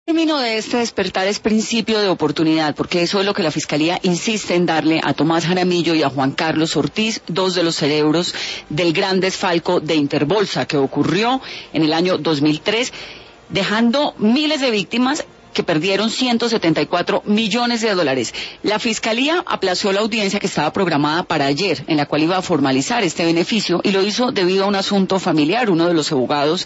El término de este despertar es principio de oportunidad, porque eso es lo que la Fiscalía insiste en darle a Tomás Jaramillo y a Juan Carlos Ortiz, dos de los cerebros del gran desfalco de Interbolsa que ocurrió en el año 2003, dejando miles de víctimas que perdieron 174 millones de dólares. La Fiscalía aplazó la audiencia que estaba programada para ayer, en la cual iba a formalizar este beneficio, y lo hizo debido a un asunto familiar. Uno de los abogados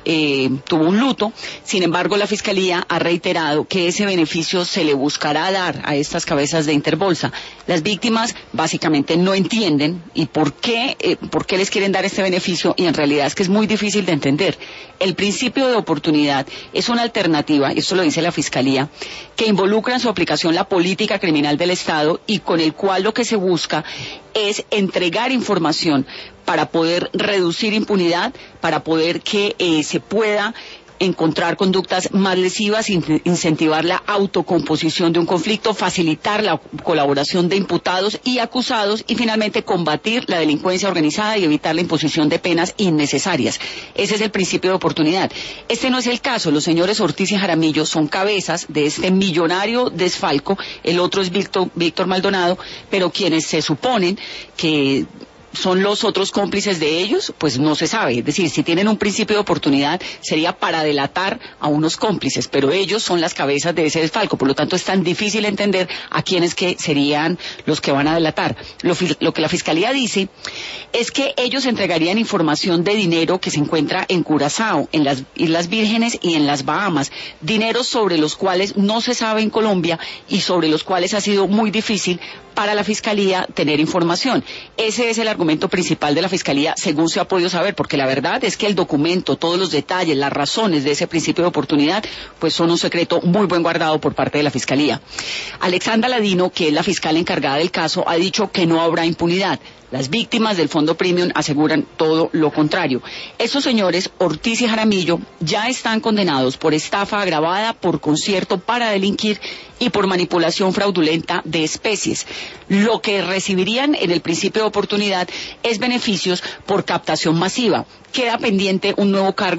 tuvo un luto. Sin embargo, la Fiscalía ha reiterado que ese beneficio se le buscará dar a estas cabezas de Interbolsa. Las víctimas básicamente no entienden y por qué les quieren dar este beneficio, y en realidad es que es muy difícil de entender. El principio de oportunidad es una alternativa, y esto lo dice la Fiscalía, que involucra en su aplicación la política criminal del Estado y con el cual lo que se busca es entregar información para poder reducir impunidad, para poder que se pueda encontrar conductas más lesivas, incentivar la autocomposición de un conflicto, facilitar la colaboración de imputados y acusados y finalmente combatir la delincuencia organizada y evitar la imposición de penas innecesarias. Ese es el principio de oportunidad. Este no es el caso. Los señores Ortiz y Jaramillo son cabezas de este millonario desfalco. El otro es Víctor Maldonado, pero quienes se suponen que son los otros cómplices de ellos, pues no se sabe. Es decir, si tienen un principio de oportunidad sería para delatar a unos cómplices, pero ellos son las cabezas de ese desfalco. Por lo tanto, es tan difícil entender a quiénes que serían los que van a delatar. Lo que la Fiscalía dice es que ellos entregarían información de dinero que se encuentra en Curazao, en las Islas Vírgenes y en las Bahamas, dineros sobre los cuales no se sabe en Colombia y sobre los cuales ha sido muy difícil para la Fiscalía tener información. Ese es el argumento principal de la Fiscalía, según se ha podido saber, porque la verdad es que el documento, todos los detalles, las razones de ese principio de oportunidad, pues son un secreto muy buen guardado por parte de la Fiscalía. Alexandra Ladino, que es la fiscal encargada del caso, ha dicho que no habrá impunidad. Las víctimas del Fondo Premium aseguran todo lo contrario. Estos señores, Ortiz y Jaramillo, ya están condenados por estafa agravada, por concierto para delinquir y por manipulación fraudulenta de especies. Lo que recibirían en el principio de oportunidad es beneficios por captación masiva. Queda pendiente un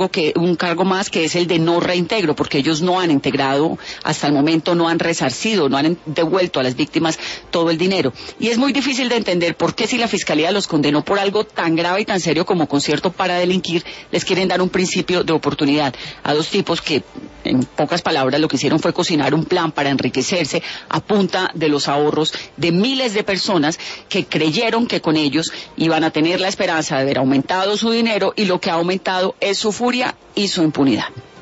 cargo más, que es el de no reintegro, porque ellos no han integrado, hasta el momento no han resarcido, no han devuelto a las víctimas todo el dinero. Y es muy difícil de entender por qué, si la Fiscalía los condenó por algo tan grave y tan serio como concierto para delinquir, les quieren dar un principio de oportunidad a dos tipos que, en pocas palabras, lo que hicieron fue cocinar un plan para enriquecerse a punta de los ahorros de miles de personas que creyeron que con ellos iban a tener la esperanza de haber aumentado su dinero, y lo que ha aumentado es su furia y su impunidad.